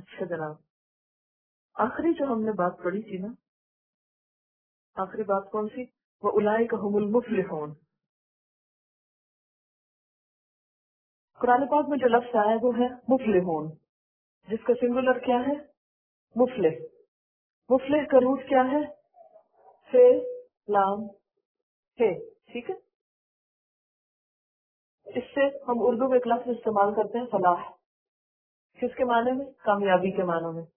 اچھا جناب، آخری جو ہم نے بات پڑھی تھی نا، آخری بات کون سی؟ وہ اولئک هم المفلحون. قرآن پاک میں جو لفظ آیا ہے وہ ہے مفلحون، جس کا سنگولر کیا ہے؟ مفلح. مفلح کا روٹ کیا ہے؟ فے لام ہے. ٹھیک ہے، اس سے ہم اردو میں ایک لفظ استعمال کرتے ہیں فلاح. کس کے معنی میں؟ کامیابی کے معنی میں.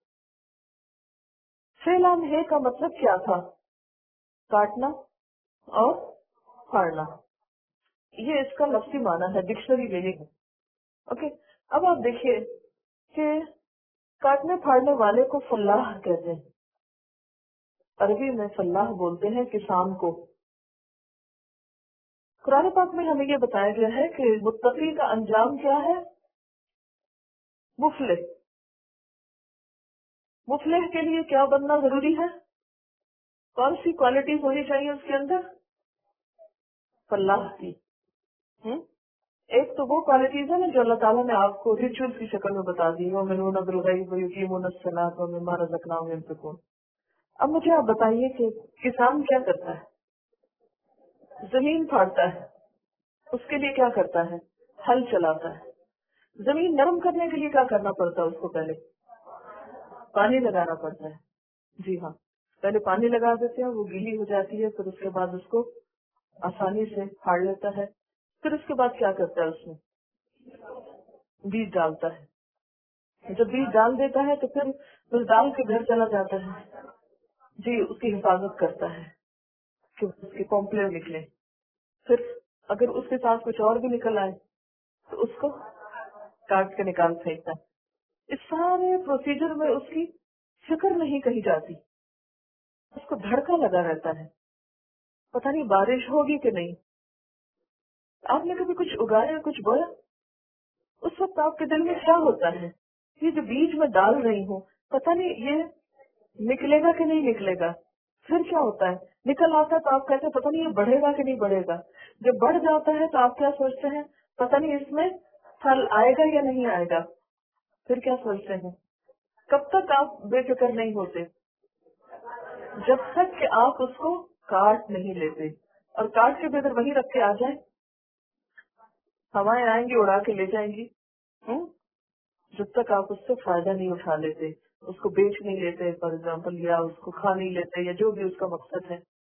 فے لام ہے کا مطلب کیا تھا؟ کاٹنا اور پھاڑنا. یہ اس کا لفظی معنی ہے، ڈکشنری میننگ. اوکے، اب آپ دیکھیے کہ کاٹنے پھاڑنے والے کو فلاح کہتے ہیں. عربی میں فلاح بولتے ہیں کسان کو. قرآن پاک میں ہمیں یہ بتایا گیا ہے کہ متقی کا انجام کیا ہے؟ مفلح. مفلح کے لیے کیا بننا ضروری ہے؟ کون سی کوالٹیز ہونی چاہیے اس کے اندر؟ فلاح کی. ایک تو وہ کوالٹیز ہے نا جو اللہ تعالیٰ نے آپ کو ریچول کی شکل میں بتا دی، وَيُؤْمِنُونَ بِالْغَيْبِ وَيُقِيمُونَ الصَّلَاةَ وَمِمَّا رَزَقْنَاهُمْ يُنْفِقُونَ. اب مجھے آپ بتائیے کہ کسان کیا کرتا ہے؟ زمین پھاڑتا ہے، اس کے لیے کیا کرتا ہے؟ ہل چلاتا ہے. زمین نرم کرنے کے لیے کیا کرنا پڑتا ہے؟ اس کو پہلے پانی لگانا پڑتا ہے. جی ہاں، پہلے پانی لگا دیتے ہیں، وہ گیلی ہو جاتی ہے، پھر اس کے بعد اس کو آسانی سے پھاڑ لیتا ہے. پھر اس کے بعد کیا کرتا ہے؟ اس میں بیج ڈالتا ہے. جب بیج ڈال دیتا ہے تو پھر اس ڈال کے گھر چلا جاتا ہے. جی، اس کی حفاظت کرتا ہے کہ اس کے کمپلے نکلے. پھر اگر اس کے ساتھ کچھ اور بھی نکل آئے تو اس کو کاٹ کے نکال پھینکتا ہے. اس سارے پروسیجر میں اس کی فکر نہیں کہی جاتی، اس کو دھڑکا لگا رہتا ہے، پتہ نہیں بارش ہوگی کہ نہیں. آپ نے کبھی کچھ اگایا، کچھ بویا؟ اس وقت آپ کے دل میں کیا ہوتا ہے؟ یہ جو بیج میں ڈال رہی ہوں، پتہ نہیں یہ نکلے گا کہ نہیں نکلے گا. پھر کیا ہوتا ہے؟ نکل آتا ہے تو آپ کہتے ہیں پتہ نہیں یہ بڑھے گا کہ نہیں بڑھے گا. جب بڑھ جاتا ہے تو آپ کیا سوچتے ہیں؟ پتہ نہیں اس میں پھل آئے گا یا نہیں آئے گا. پھر کیا سوچتے ہیں؟ کب تک آپ بے فکر نہیں ہوتے؟ جب تک کہ آپ اس کو کاٹ نہیں لیتے. اور کاٹ کے بھی اگر وہیں رکھ کے آ جائیں، ہوائیں آئیں گی اڑا کے لے جائیں گی. جب تک آپ اس سے فائدہ نہیں اٹھا لیتے، اس کو بیچ نہیں لیتے فار ایگزامپل، یا اس کو کھا نہیں لیتے، یا جو بھی اس کا مقصد ہے.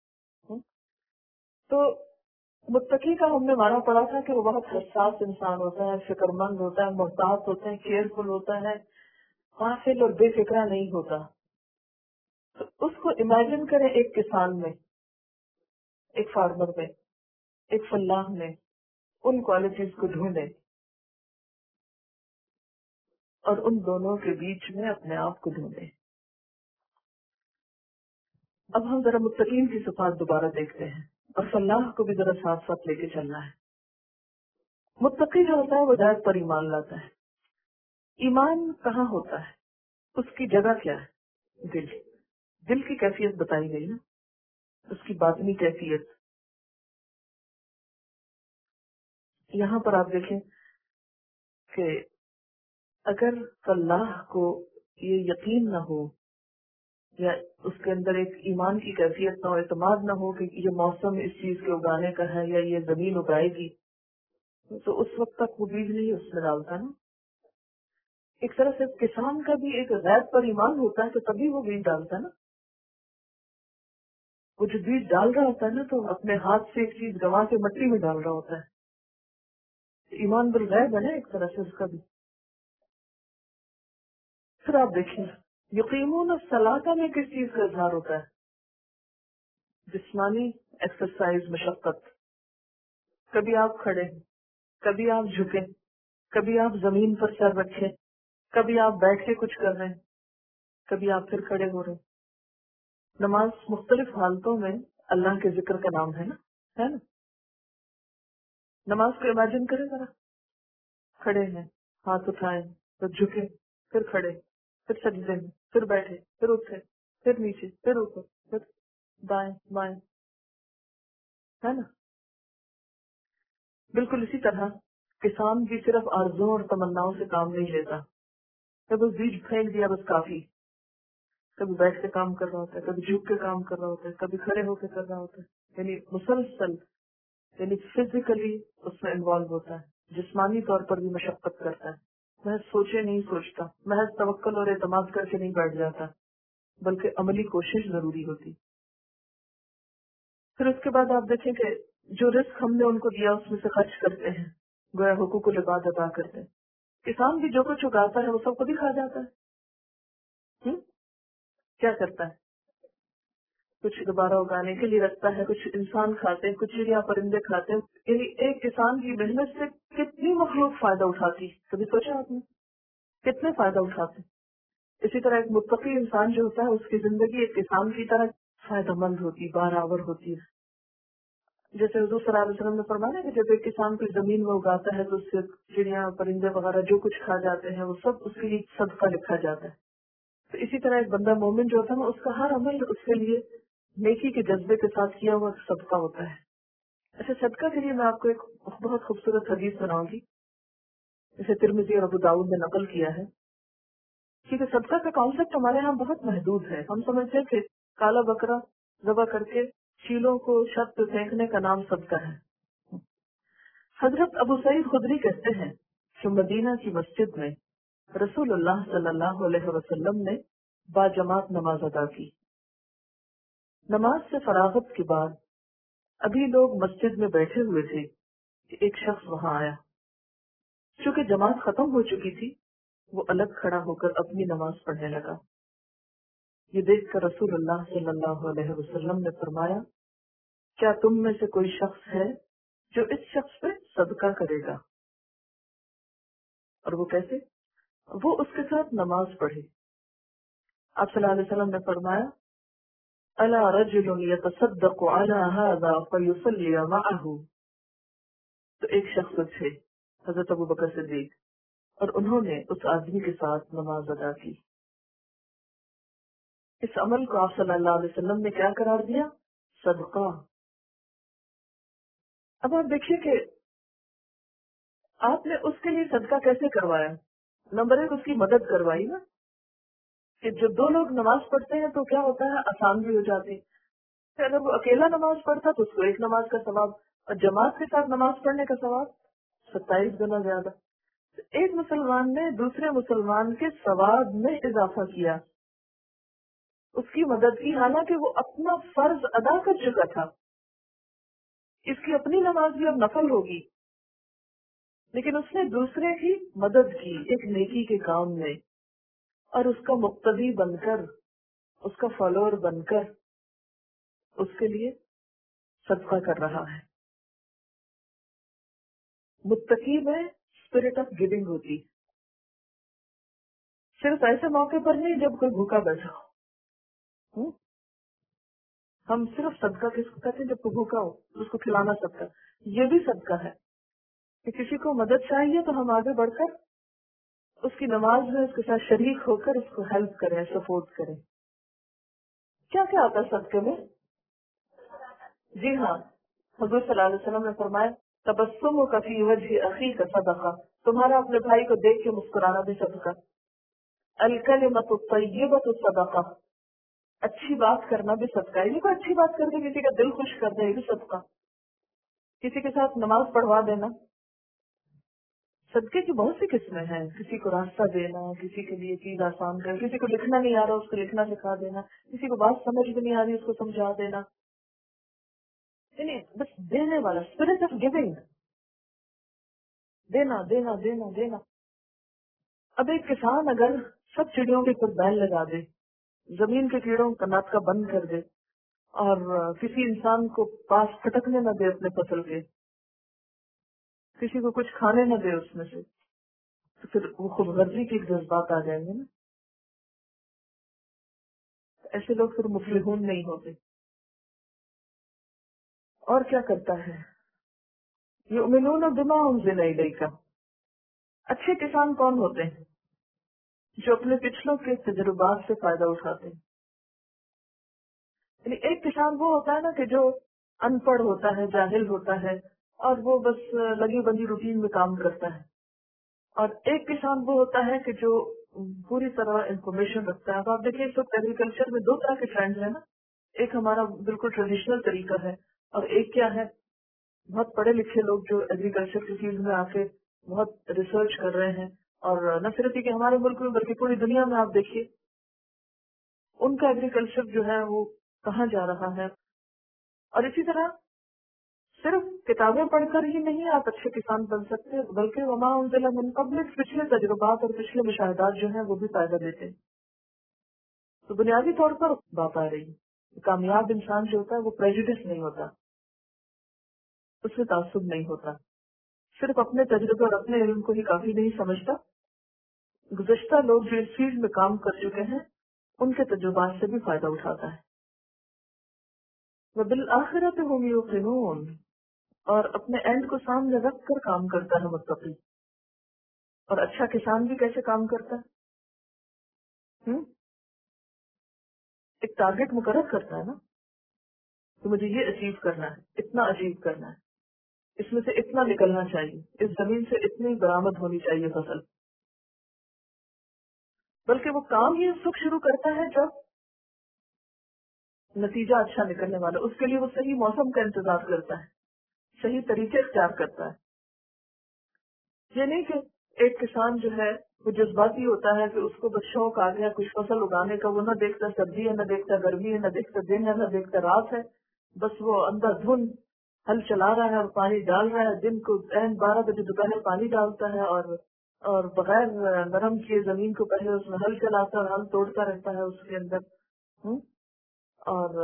تو متقی کا ہم نے مانا پڑا تھا کہ وہ بہت حساس انسان ہوتا ہے، فکر مند ہوتا ہے، محتاط ہوتا ہے، کیئرفل ہوتا ہے، غافل اور بے فکرہ نہیں ہوتا. تو اس کو امیجن کریں ایک کسان میں، ایک فارمر میں، ایک فلاح میں. ان کوالٹیز کو ڈھونڈیں اور ان دونوں کے بیچ میں اپنے آپ کو ڈھونڈیں. اب ہم ذرا متقین کی صفات دوبارہ دیکھتے ہیں اور فلاح کو بھی ذرا ساتھ ساتھ لے کے چلنا ہے. متقی جو ہوتا ہے وہ ہدایت پر ایمان لاتا ہے. ایمان کہاں ہوتا ہے؟ اس کی جگہ کیا ہے؟ دل. دل کی کیفیت بتائی گئی نا، اس کی باطنی کیفیت. یہاں پر آپ دیکھیں کہ اگر فلاح کو یہ یقین نہ ہو، یا اس کے اندر ایک ایمان کی کیفیت نہ ہو، اعتماد نہ ہو کہ یہ موسم اس چیز کے اگانے کا ہے یا یہ زمین اگائے گی، تو اس وقت تک وہ بیج نہیں اس میں ڈالتا نا. ایک طرح سے کسان کا بھی ایک غیب پر ایمان ہوتا ہے تو تبھی وہ بیج ڈالتا ہے نا. وہ جو بیج ڈال رہا ہوتا ہے نا تو اپنے ہاتھ سے ایک چیز گوا کے مٹی میں ڈال رہا ہوتا ہے. ایمان بالغیب ہے نا ایک طرح سے اس کا بھی. پھر آپ دیکھیں یقیمون الصلاۃ میں کس چیز کا اظہار ہوتا ہے؟ جسمانی ایکسرسائز، مشقت. کبھی آپ کھڑے ہیں، کبھی آپ جھکے، کبھی آپ زمین پر سر رکھے، کبھی آپ بیٹھ کے کچھ کر رہے ہیں، کبھی آپ پھر کھڑے ہو رہے ہیں. نماز مختلف حالتوں میں اللہ کے ذکر کا نام ہے نا، ہے نا. نماز کو امیجن کریں ذرا. کھڑے ہیں، ہاتھ اٹھائے، پھر جھکے، پھر کھڑے، پھر سجدے میں، پھر بیٹھے، پھر اٹھے، پھر نیچے، پھر اوپر، پھر دائیں بائیں، ہے نا. بالکل اسی طرح کسان بھی صرف آرزوں اور تمناؤں سے کام نہیں لیتا. کبھی بیج پھینک دیا بس کافی. کبھی بیٹھ کے کام کر رہا ہوتا ہے, کبھی جھک کے کام کر رہا ہوتا ہے, کبھی کھڑے ہو کے کر رہا ہوتا ہے, یعنی مسلسل, یعنی فزیکلی اس میں انوالو ہوتا ہے, جسمانی طور پر بھی مشقت کرتا ہے. محض سوچے نہیں سوچتا, محض توکل اور اعتماد کر کے نہیں بیٹھ جاتا, بلکہ عملی کوشش ضروری ہوتی. پھر اس کے بعد آپ دیکھیں کہ جو رزق ہم نے ان کو دیا اس میں سے خرچ کرتے ہیں, گویا حقوق العباد ادا کرتے ہیں. کسان بھی جو کچھ اگاتا ہے وہ سب کو بھی کھا جاتا ہے. کیا کرتا ہے؟ کچھ دوبارہ اگانے کے لیے رکھتا ہے, کچھ انسان کھاتے ہیں, کچھ چڑیا پرندے کھاتے ہیں. یعنی ایک کسان کی محنت سے کتنی مخلوق فائدہ اٹھاتی, کبھی سوچا آپ نے کتنے فائدہ اٹھاتے. اسی طرح ایک متقی انسان جو ہوتا ہے اس کی زندگی ایک کسان کی طرح فائدہ مند ہوتی, بارآور ہوتی ہے. جیسے حضور صلی اللہ علیہ وسلم نے فرمایا کہ جب ایک کسان کوئی زمین میں اگاتا ہے تو اس سے چڑیا پرندے وغیرہ جو کچھ کھا جاتے ہیں وہ سب اس کے لیے صدقہ لکھا جاتا ہے. تو اسی طرح ایک بندہ مومن جو ہوتا ہے نا, اس کا ہر عمل اس کے لیے نیکی کے جذبے کے ساتھ کیا ہوا صدقہ ہوتا ہے. اچھا, صدقہ کے لیے میں آپ کو ایک بہت خوبصورت حدیث سناؤں گی, جسے ترمذی اور ابو داؤد نے نقل کیا ہے. کیونکہ صدقہ کا کانسیپٹ ہمارے یہاں بہت محدود ہے. ہم سمجھتے تھے کالا بکرا ذبح کر کے چیلوں کو چھت پہ پھینکنے کا نام صدقہ ہے. حضرت ابو سعید خدری کہتے ہیں کہ مدینہ کی مسجد میں رسول اللہ صلی اللہ علیہ وسلم نے باجماعت نماز ادا کی. نماز سے فراغت کے بعد ابھی لوگ مسجد میں بیٹھے ہوئے تھے کہ ایک شخص وہاں آیا. چونکہ جماعت ختم ہو چکی تھی وہ الگ کھڑا ہو کر اپنی نماز پڑھنے لگا. یہ دیکھ کر رسول اللہ صلی اللہ علیہ وسلم نے فرمایا, کیا تم میں سے کوئی شخص ہے جو اس شخص پہ صدقہ کرے گا؟ اور وہ کیسے؟ وہ اس کے ساتھ نماز پڑھے. آپ صلی اللہ علیہ وسلم نے فرمایا, الا رجل يتصدق على هذا فيصلي معه. تو ایک شخص تھے حضرت ابو بکر صدیق, اور انہوں نے اس آدمی کے ساتھ نماز ادا کی. اس عمل کو آپ صلی اللہ علیہ وسلم نے کیا قرار دیا؟ صدقہ. اب آپ دیکھیے کہ آپ نے اس کے لیے صدقہ کیسے کروایا. نمبر ایک, اس کی مدد کروائی نا, کہ جب دو لوگ نماز پڑھتے ہیں تو کیا ہوتا ہے, آسان بھی ہو جاتی. اگر وہ اکیلا نماز پڑھتا تو اس کو ایک نماز کا ثواب, اور جماعت کے ساتھ نماز پڑھنے کا ثواب 27 گنا زیادہ. ایک مسلمان نے دوسرے مسلمان کے ثواب میں اضافہ کیا, اس کی مدد کی, حالانکہ وہ اپنا فرض ادا کر چکا تھا. اس کی اپنی نماز بھی اب نفل ہوگی, لیکن اس نے دوسرے کی مدد کی ایک نیکی کے کام میں, اور اس کا مقتدی بن کر, اس کا فالوور بن کر اس کے لیے صدقہ کر رہا ہے. متقی میں اسپرٹ آف گیونگ ہوتی, صرف ایسے موقع پر نہیں جب کوئی بھوکا بیٹھا ہو. ہم صرف صدقہ کس کو کہتے ہیں؟ جب کوئی بھوکا ہو اس کو کھلانا صدقہ. یہ بھی صدقہ ہے کہ کسی کو مدد چاہیے تو ہم آگے بڑھ کر اس کی نماز میں اس کے ساتھ شریک ہو کر اس کو ہیلپ کریں, سپورٹ کریں. کیا کیا آتا ہے صدقے میں؟ جی ہاں, حضور صلی اللہ علیہ وسلم نے فرمایا, تبسم کا فی وجہ اخی کا صدقہ, تمہارا اپنے بھائی کو دیکھ کے مسکرانا بھی صدقہ. الکلمۃ الطیبۃ صدقہ, اچھی بات کرنا بھی صدقہ ہے. کوئی اچھی بات کر کے کسی کا دل خوش کر دے, یہ بھی صدقہ. کسی کے ساتھ نماز پڑھوا دینا. صدقے کی بہت سی قسمیں ہیں, کسی کو راستہ دینا, کسی کے لیے چیز آسان کرنا, کسی کو لکھنا نہیں آ رہا اس کو لکھنا سکھا دینا, کسی کو بات سمجھ بھی نہیں آ رہی اس کو سمجھا دینا. یعنی بس دینے والا, اسپرٹ آف گیونگ, دینا دینا دینا دینا. اب ایک کسان اگر سب چڑیوں کے اوپر بیل لگا دے, زمین کے کیڑوں کا ناطقہ بند کر دے, اور کسی انسان کو پاس پھٹکنے نہ دے اپنے فصل کے, کسی کو کچھ کھانے نہ دے اس میں سے, تو پھر وہ خود غرضی کے جذبات آ جائیں گے نا. ایسے لوگ پھر مفلحون نہیں ہوتے. اور کیا کرتا ہے؟ یؤمنون بما انزل الیک. اچھے کسان کون ہوتے ہیں؟ جو اپنے پچھلوں کے تجربات سے فائدہ اٹھاتے ہیں. یعنی ایک کسان وہ ہوتا ہے نا کہ جو ان پڑھ ہوتا ہے, جاہل ہوتا ہے, اور وہ بس لگی بندی روٹین میں کام کرتا ہے. اور ایک کسان وہ ہوتا ہے کہ جو पूरी तरह इंफॉर्मेशन रखता है। अब आप देखिए इस वक्त एग्रीकल्चर में दो तरह के ट्रेंड है ना, एक हमारा बिल्कुल ट्रेडिशनल तरीका है और एक क्या है, बहुत पढ़े लिखे लोग जो एग्रीकल्चर की फील्ड में आके बहुत रिसर्च कर रहे हैं, और न सिर्फ कि हमारे मुल्क में बल्कि पूरी दुनिया में आप देखिए उनका एग्रीकल्चर जो है वो कहाँ जा रहा है। और इसी तरह सिर्फ किताबें पढ़कर ही नहीं आप अच्छे किसान बन सकते, बल्कि वमा उनजिला मिन क़ब्लिक पिछले तजुर्बात और पिछले मुशाहिदात जो है वो भी फायदा देते हैं। तो बुनियादी तौर पर बात आ रही है, कामयाब इंसान जो होता है वो प्रेजुडिस नहीं होता, उसमें तासुब नहीं होता, सिर्फ अपने तजुर्बे और अपने इल्म को ही काफी नहीं समझता, गुज़श्ता लोग जो इस फील्ड में काम कर चुके हैं उनके तजुर्बात से भी फायदा उठाता है। वबिल आखिरत हुम यूक़िनून, और अपने एंड को सामने रख कर काम करता है मुत्तकी। और अच्छा किसान भी कैसे काम करता है, एक टारगेट मुकर्रर करता है ना, तो मुझे ये अचीव करना है, इतना अचीव करना है, इसमें से इतना निकलना चाहिए, इस जमीन से इतनी बरामद होनी चाहिए फसल। बल्कि वो काम ही उस वक्त शुरू करता है जब नतीजा अच्छा निकलने वाला, उसके लिए वो सही मौसम का इंतजार करता है, सही तरीके इख्तियार करता है। ये नहीं कि एक किसान जो है वो जज्बाती होता है कि उसको बस शौक आ गया कुछ फसल उगाने का, वो न देखता सर्दी है, न देखता गर्मी है, न देखता दिन है, न देखता रात है, बस वो अंधाधुन हल चला रहा है और पानी डाल रहा है, दिन को 12 बजे दोपहर पानी डालता है और बगैर नरम किए जमीन को पहले उसमें हल चलाता है और हल तोड़ता रहता है उसके अंदर। और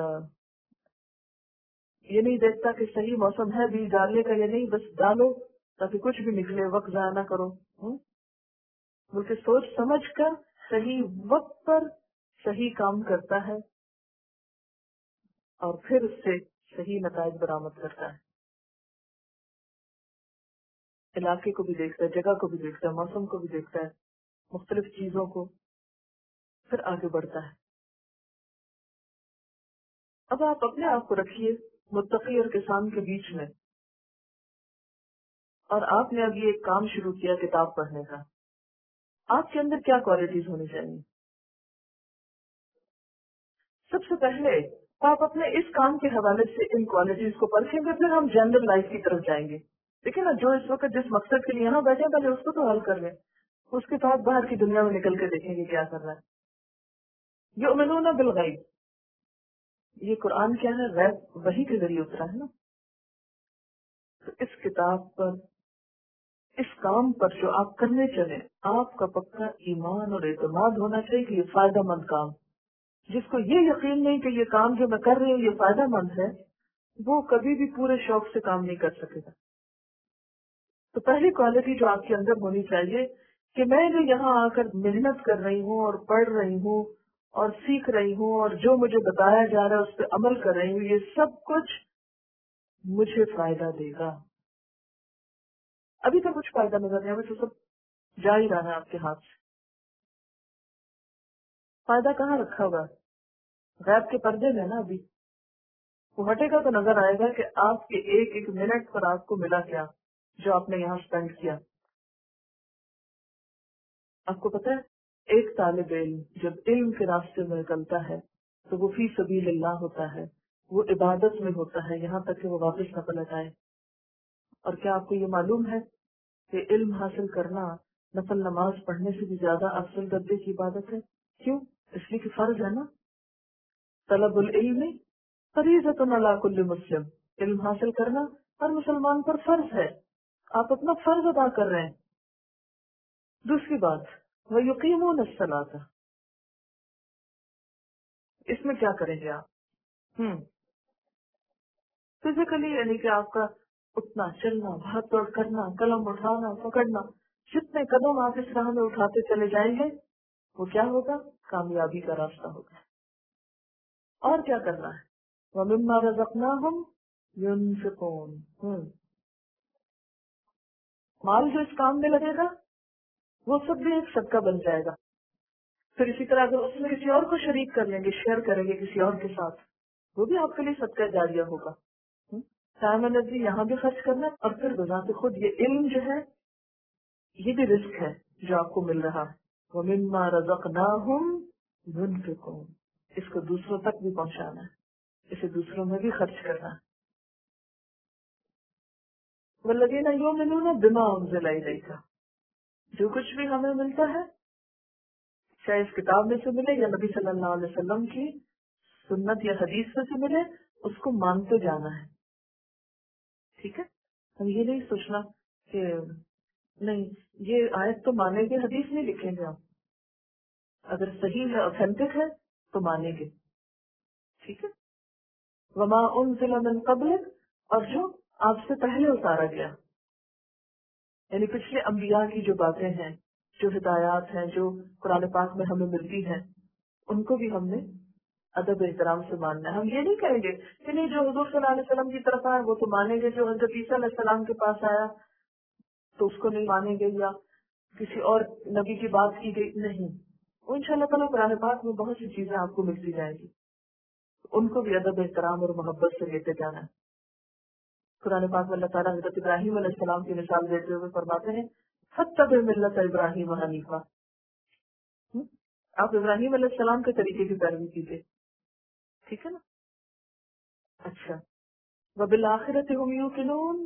ये नहीं देखता कि सही मौसम है बीज डालने का, ये नहीं बस डालो ताकि कुछ भी निकले, वक्त जाया ना करो। बल्कि सोच समझ कर सही वक्त पर सही काम करता है और फिर उससे सही नताइज बरामद करता है। इलाके को भी देखता है, जगह को भी देखता है, मौसम को भी देखता है, मुख्तलिफ चीजों को, फिर आगे बढ़ता है। अब आप अपने आप को रखिए मुत्तकी और किसान के बीच में, और आपने अब ये एक काम शुरू किया किताब पढ़ने का, आपके अंदर क्या क्वालिटीज होनी चाहिए? सबसे पहले आप अपने इस काम के हवाले से इन क्वालिटीज को परखेंगे, फिर हम जनरल लाइफ की तरफ जाएंगे। देखिए ना, जो इस वक्त जिस मकसद के लिए यहाँ बैठे पहले उसको तो हल कर लें, उसके बाद बाहर की दुनिया में निकल के देखेंगे क्या कर रहा है। युमिनूना बिल गैब, ये कुरान क्या है, गैब वही के जरिए उतरा है ना। तो इस किताब पर, इस काम पर जो आप करने चले, आपका पक्का ईमान और एतमाद होना चाहिए कि ये फायदेमंद काम, जिसको ये यकीन नहीं कि ये काम जो मैं कर रही हूँ ये फायदेमंद है, वो कभी भी पूरे शौक से काम नहीं कर सकेगा। तो पहली क्वालिटी जो आपके अंदर होनी चाहिए कि मैं जो यहाँ आकर मेहनत कर रही हूँ और पढ़ रही हूँ और सीख रही हूँ और जो मुझे बताया जा रहा है उस पर अमल कर रही हूँ, ये सब कुछ मुझे फायदा देगा। अभी तो कुछ फायदा नजर नहीं, अभी तो सब जा ही रहा है आपके हाथ से। फायदा कहाँ रखा हुआ है? गैब के पर्दे में ना। अभी वो हटेगा तो नजर आएगा कि आपके एक एक मिनट पर आपको मिला क्या जो आपने यहाँ स्पेंड किया। आपको पता है, एक तालिब इल्म जब इल्म के रास्ते में निकलता है तो वो फी सबीलिल्लाह होता है, वो इबादत में होता है यहाँ तक कि वो वापस न पलट आए। और क्या आपको ये मालूम है कि इल्म हासिल करना नफल नमाज पढ़ने से भी ज्यादा अफजल दर्जे की इबादत है? क्यों? इसलिए कि फर्ज है ना। तलबुल इल्मी फरीज़तुन अला कुल्ली मुस्लिम, इल्म हासिल करना हर मुसलमान पर फर्ज है। आप अपना फर्ज अदा कर रहे हैं। दूसरी बात, वह युकीमून अस्सलाता, इसमें क्या करेंगे आप? फिजिकली यानी कि आपका उठना, चलना, भाग दौड़ करना, कलम उठाना, पकड़ना, जितने कदम आप इस राह में उठाते चले जाएंगे वो क्या होगा? कामयाबी का रास्ता होगा। और क्या करना है? वमिम्मा रज़क़नाहुम युनफ़िक़ून, माल जो इस काम में लगेगा वो सब भी एक सदका बन जाएगा। फिर इसी तरह अगर उसमें किसी और को शरीक कर लेंगे, शेयर करेंगे किसी और के साथ, वो भी आपके लिए सदका जारिया होगा। टाइम एनर्जी यहाँ भी खर्च करना है, और फिर बजाते खुद ये इल्म जो है ये भी रिस्क है जो आपको मिल रहा है। وَمِمَّا رَزَقْنَاهُمْ يُنْفِقُونَ. اس کو دوسروں تک بھی پہنچانا ہے, اسے دوسروں میں بھی خرچ کرنا ہے. وَالَّذِينَ يُؤْمِنُونَ بِمَا أُنزِلَ إِلَيْكَ. جو کچھ بھی ہمیں ملتا ہے, چاہے اس کتاب میں سے ملے یا نبی صلی اللہ علیہ وسلم کی سنت یا حدیث میں سے ملے, اس کو مانتے جانا ہے. ٹھیک ہے, ہم یہ نہیں سوچنا کہ نہیں یہ آیت تو مانیں گے, حدیث نہیں لکھیں گے ہم, اگر صحیح ہے اوتھینٹک ہے تو مانیں گے. ٹھیک ہے. وما انزل من قبلک, اور جو آپ سے پہلے اتارا گیا, یعنی پچھلے انبیاء کی جو باتیں ہیں, جو ہدایات ہیں, جو قرآن پاک میں ہمیں ملتی ہیں, ان کو بھی ہم نے ادب احترام سے ماننا ہے. ہم یہ نہیں کہیں گے کہ نہیں جو حضور صلی اللہ علیہ وسلم کی طرف آیا وہ تو مانیں گے, جو حضرت عیسیٰ علیہ السلام کے پاس آیا تو اس کو نہیں مانیں گے, یا کسی اور نبی کی بات کی گئی نہیں. وہ ان شاء اللہ تعالیٰ قرآن پاک میں بہت سی چیزیں آپ کو ملتی جائیں گی, ان کو بھی ادب احترام اور محبت سے لیتے جانا ہے. قرآن پاک میں اللہ تعالیٰ حضرت ابراہیم علیہ السلام کی مثال دیتے ہوئے فرماتے ہیں فَاتَّبِعْ مِلَّةَ ابراہیم حنیفا. آپ ابراہیم علیہ السلام کے طریقے کی پیروی کیجیے. ٹھیک ہے نا. اچھا, وَبِالْآخِرَةِ هُمْ يُوقِنُونَ,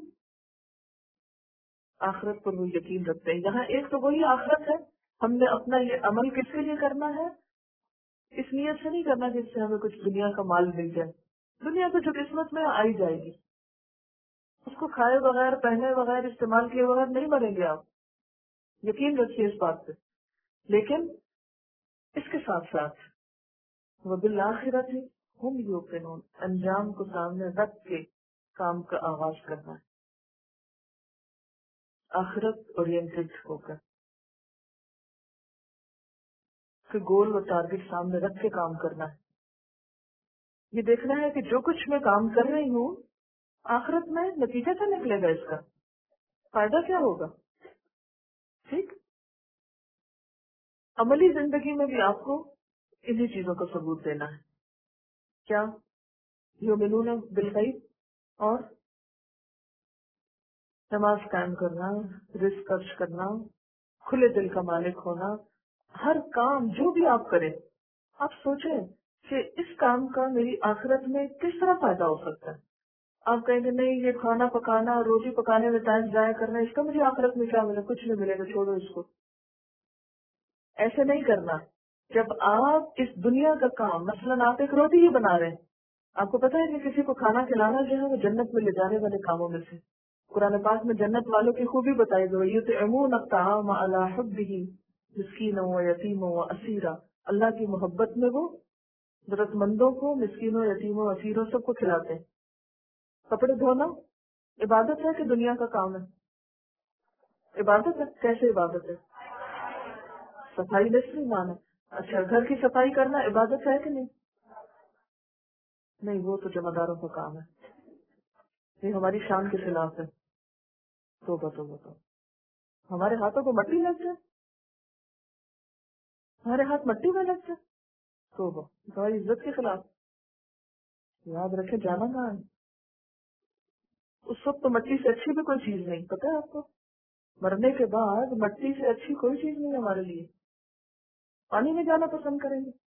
آخرت پر وہ یقین رکھتے ہیں. یہاں ایک تو وہی آخرت ہے, ہم نے اپنا یہ عمل کس کے لیے کرنا ہے, اس نیت سے نہیں کرنا جس سے ہمیں کچھ دنیا کا مال مل جائے. دنیا کو جو قسمت میں آئی جائے گی, اس کو کھائے بغیر, پہنے بغیر, استعمال کیے بغیر نہیں مریں گے آپ, یقین رکھیے اس بات پہ. لیکن اس کے ساتھ ساتھ وَبِالْآخِرَةِ هُمْ يُوقِنُونَ, انجام کو سامنے رکھ کے کام کا آغاز کرنا ہے, آخرت اورینٹڈ ہو کر, کہ گول اور ٹارگٹ سامنے رکھ کے کام کرنا ہے. یہ دیکھنا ہے کہ جو کچھ میں کام کر رہی ہوں آخرت میں نتیجہ کیا نکلے گا, اس کا فائدہ کیا ہوگا. ٹھیک. عملی زندگی میں بھی آپ کو انہی چیزوں کا ثبوت دینا ہے. کیا یؤمنون بالغیب, اور نماز قائم کرنا, رزق خرچ کرنا, کھلے دل کا مالک ہونا. ہر کام جو بھی آپ کریں, آپ سوچیں کہ اس کام کا میری آخرت میں کس طرح فائدہ ہو سکتا ہے. آپ کہیں گے نہیں یہ کھانا پکانا, روٹی پکانے میں ٹائم ضائع کرنا, اس کا مجھے آخرت میں کیا ملے, کچھ نہیں ملے گا, چھوڑو اس کو. ایسے نہیں کرنا. جب آپ اس دنیا کا کام, مثلاً آپ ایک روٹی ہی بنا رہے ہیں, آپ کو پتا ہے کہ کسی کو کھانا کھلانا جو ہے وہ جنت میں لے جانے والے کاموں میں سے. قرآن پاک میں جنت والوں کی خوبی بتائی گئی, یطعمون الطعام علی حبہ مسکینا و یتیما و اسیرا. اللہ کی محبت میں وہ ضرورت مندوں کو, مسکینوں, یتیموں, اسیروں, سب کو کھلاتے ہیں. کپڑے دھونا عبادت ہے کہ دنیا کا کام ہے؟ عبادت ہے. کیسے عبادت ہے؟ صفائی نصف ایمان ہے. اچھا, گھر کی صفائی کرنا عبادت ہے کہ نہیں؟ نہیں, وہ تو جمع داروں کا کام ہے, یہ ہماری شان کے خلاف ہے. توبہ. ہمارے ہاتھوں کو مٹی لگ جائے, ہمارے ہاتھ مٹی میں لگ جائے, توبہ, ہماری عزت کے خلاف. یاد رکھے جانا کہاں ہے. اس وقت تو مٹی سے اچھی بھی کوئی چیز نہیں, پتا ہے آپ کو, مرنے کے بعد مٹی سے اچھی کوئی چیز نہیں ہمارے لیے. پانی میں جانا پسند کریں گے,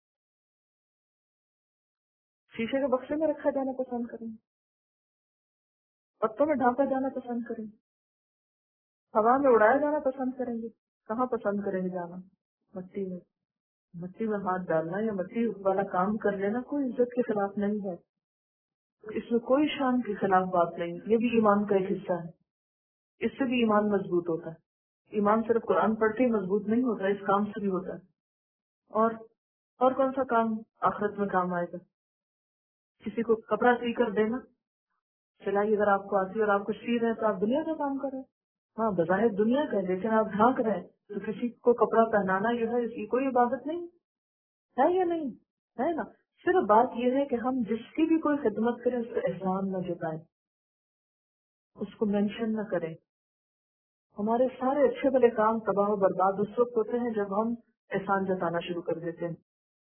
شیشے کے بکسے میں رکھا جانا پسند کریں گے, پتوں میں ڈھانپا جانا پسند کریں گے, ہوا میں اڑایا جانا پسند کریں گے. کہاں پسند کریں گے جانا؟ مٹی میں. مٹی میں ہاتھ ڈالنا یا مٹی والا کام کر لینا کوئی عزت کے خلاف نہیں ہے, اس میں کوئی شان کے خلاف بات نہیں. یہ بھی ایمان کا ایک حصہ ہے, اس سے بھی ایمان مضبوط ہوتا ہے. ایمان صرف قرآن پڑھتے ہی مضبوط نہیں ہوتا, اس کام سے بھی ہوتا ہے. اور کون سا کام آخرت میں کام آئے گا؟ کسی کو کپڑا سی کر دینا, سلائی اگر آپ کو آتی ہے اور آپ کچھ سی رہے ہیں تو آپ دنیا کا کام کر رہے ہیں. ہاں بظاہر دنیا کا ہے, لیکن آپ ڈھانک رہے ہیں, تو کسی کو کپڑا پہنانا جو ہے اس کی کوئی عبادت نہیں ہے یا نہیں ہے نا. صرف بات یہ ہے کہ ہم جس کی بھی کوئی خدمت کریں اس پہ احسان نہ جتائیں, اس کو مینشن نہ کریں. ہمارے سارے اچھے بھلے کام تباہ و برباد اس وقت ہوتے ہیں جب ہم احسان جتانا شروع کر دیتے ہیں.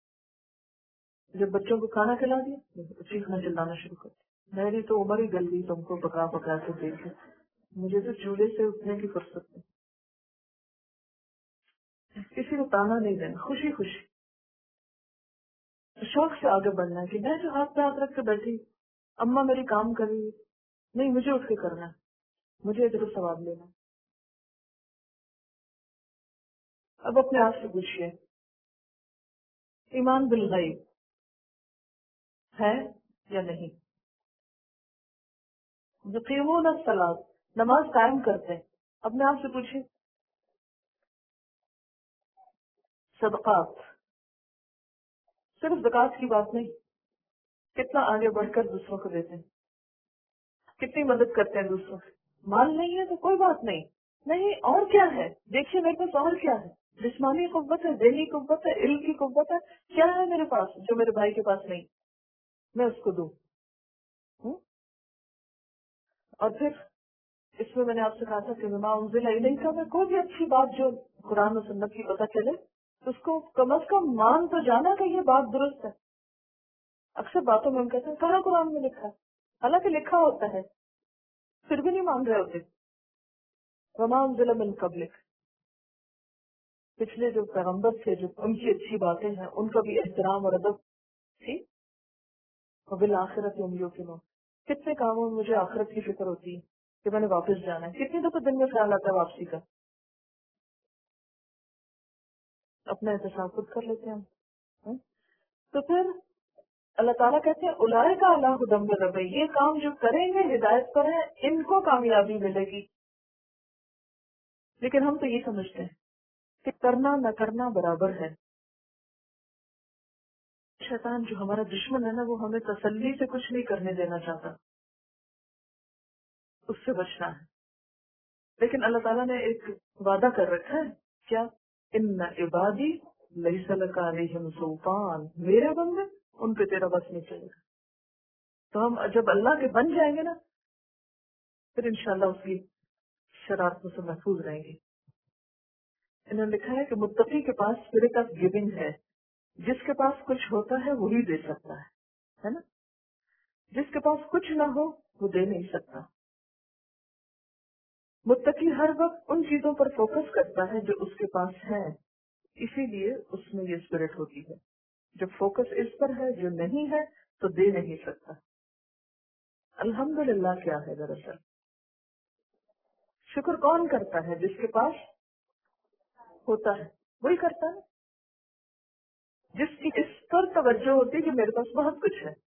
جب بچوں کو کھانا کھلا دیا چیخنا چلانا شروع کر دیا, میری تو عمر ہی گل گئی تم کو پکا پکا کے دیکھ کے, مجھے تو چولہے سے اٹھنے کی فرصت نہیں. کسی کو تانا نہیں دینا، خوشی خوشی شوق سے آگے بڑھنا ہے کہ میں جو ہاتھ پہ ہاتھ رکھ کے بیٹھی، اماں میری کام کر رہی، نہیں مجھے اٹھ کے کرنا ہے، مجھے اجر و ثواب لینا۔ اب اپنے آپ سے پوچھئے، ایمان بالغیب ہے یا نہیں؟ یقیمون الصلاۃ، نماز قائم کرتے ہیں، اپنے آپ سے پوچھئے۔ صدقات، صرف زکوٰۃ کی بات نہیں، کتنا آگے بڑھ کر دوسروں کو دیتے ہیں، کتنی مدد کرتے ہیں دوسروں کی۔ مال نہیں ہے تو کوئی بات نہیں، نہیں اور کیا ہے، دیکھیے میرے پاس اور کیا ہے، جسمانی قوت ہے، ذہنی قوت ہے، علم کی قوت ہے، کیا ہے میرے پاس جو میرے بھائی کے پاس نہیں، میں اس کو دوں۔ ہوں؟ اور پھر اس میں نے آپ سے کہا تھا کہ وما انزل الیک میں کوئی بھی اچھی بات جو قرآن و سنت کی پتہ چلے تو اس کو کم از کم مان تو جانا کہ یہ بات درست ہے۔ اکثر باتوں میں ہم کہتے ہیں کہاں قرآن میں لکھا ہے، حالانکہ لکھا ہوتا ہے، پھر بھی نہیں مان رہے ہوتے۔ وما انزل من قبلک، پچھلے جو پیغمبر تھے جو ان کی اچھی باتیں ہیں ان کا بھی احترام اور ادب تھی۔ وبالآخرۃ هم یوقنون، کتنے کاموں میں مجھے آخرت کی فکر ہوتی ہے کہ میں نے واپس جانا ہے، کتنی دفعہ دن میں خیال آتا ہے واپسی کا، اپنا احتساب خود کر لیتے ہیں ہم۔ ہم؟ تو پھر اللہ تعالیٰ کہتے ہیں اولئک علی ھدی من ربہم، یہ کام جو کریں گے ہدایت پر ہیں، ان کو کامیابی ملے گی۔ لیکن ہم تو یہ سمجھتے ہیں کہ کرنا نہ کرنا برابر ہے۔ شیطان جو ہمارا دشمن ہے نا، وہ ہمیں تسلی سے کچھ نہیں کرنے دینا چاہتا، اس سے بچنا ہے۔ لیکن اللہ تعالیٰ نے ایک وعدہ کر رکھا ہے، کیا؟ ان عبادی لیس لک علیہم سلطان، میرے بندے ان پہ تیرا بس نہیں چلے گا۔ تو ہم جب اللہ کے بن جائیں گے نا، پھر انشاءاللہ اس کی شرارتوں سے محفوظ رہیں گے۔ انہوں نے لکھا ہے کہ متقی کے پاس اسپرٹ آف گیونگ ہے، جس کے پاس کچھ ہوتا ہے وہی دے سکتا ہے نا؟ جس کے پاس کچھ نہ ہو وہ دے نہیں سکتا۔ متقی ہر وقت ان چیزوں پر فوکس کرتا ہے جو اس کے پاس ہے، اسی لیے اس میں یہ اسپرٹ ہوتی ہے۔ جب فوکس اس پر ہے جو نہیں ہے تو دے نہیں سکتا۔ الحمدللہ کیا ہے دراصل؟ شکر کون کرتا ہے؟ جس کے پاس ہوتا ہے وہی کرتا ہے، جس کی اس پر توجہ ہوتی ہے کہ میرے پاس بہت کچھ ہے۔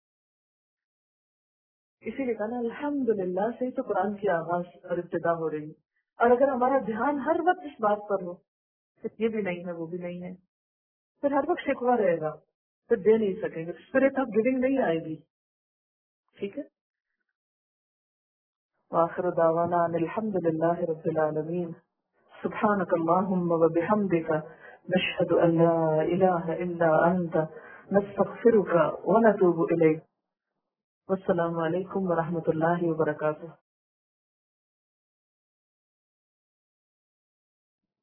اسی لیے کہنا الحمدللہ سے ہی تو قرآن کی آغاز اور ابتدا ہو رہی ہے۔ اور اگر ہمارا دھیان ہر وقت اس بات پر ہو کہ یہ بھی نہیں ہے وہ بھی نہیں ہے، پھر ہر وقت شکوہ رہے گا، پھر دے نہیں سکیں گے، اسپرٹ آف گیونگ نہیں آئے گی۔ ٹھیک ہے، وآخر دعوانا ان الحمدللہ رب العالمین، سبحانک اللہم وبحمدک، نشہد ان لا الہ الا انت، نستغفرک ونتوب الیک۔ والسلام علیکم ورحمۃ اللہ وبرکاتہ۔